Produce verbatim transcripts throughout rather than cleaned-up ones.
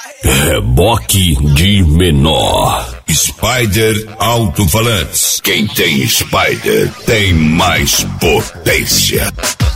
Reboque de menor. Spider Alto-Falantes. Quem tem Spider tem mais potência.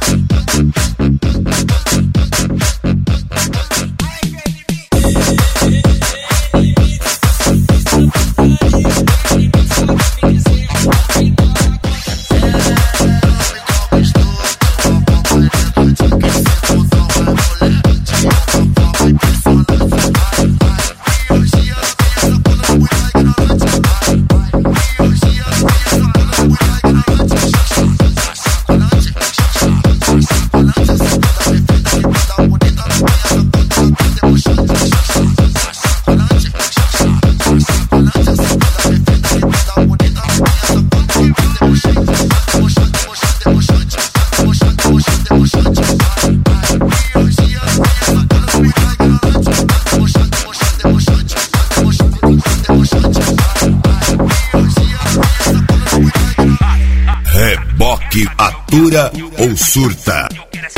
Reboque, atura ou surta?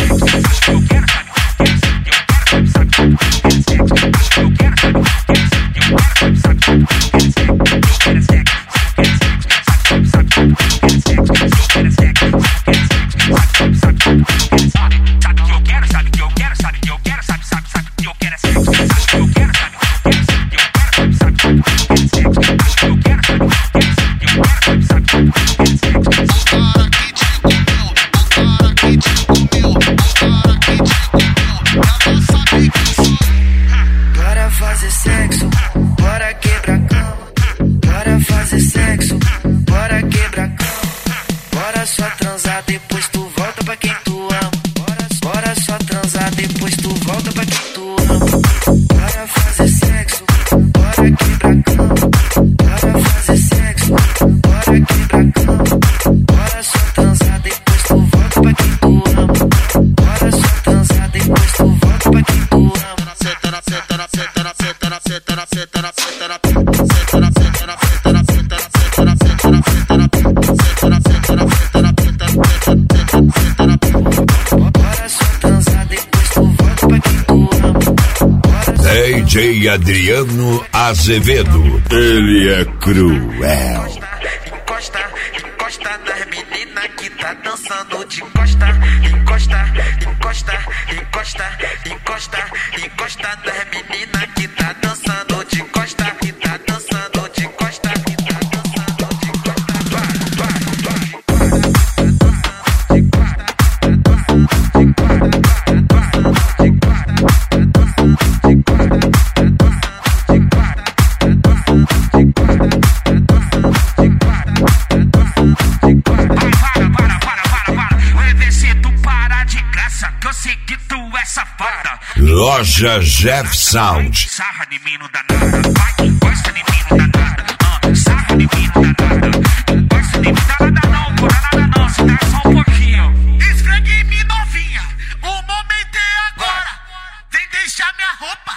Bora fazer sexo, bora quebrar a cama. Bora fazer sexo, bora quebrar a cama. Bora só transar, depois tu volta pra quem tu ama. Bora só transar, depois tu volta pra quem tu ama. Bora fazer sexo, bora quebrar a cama. Bora fazer sexo, bora quebrar a cama. Bora só transar, depois tu volta pra quem tu ama. Bora só transar, depois tu volta pra quem tu ama. D J Adriano Azevedo, ele é cruel. Encosta, encosta nas meninas que tá dançando de costa. Encosta, encosta, encosta, encosta, encosta nas meninas que tá dançando de costa. Que tá dançando de costa, que tá dançando de Loja Jeff Sound. sarra de mim não dá nada, vai, encosta de mim não dá nada, ah, sarra de mim não dá nada, encosta de mim não dá nada não, não dá nada não, se dá só um pouquinho. Esfregue em mim novinha, o momento é agora, vem deixar minha roupa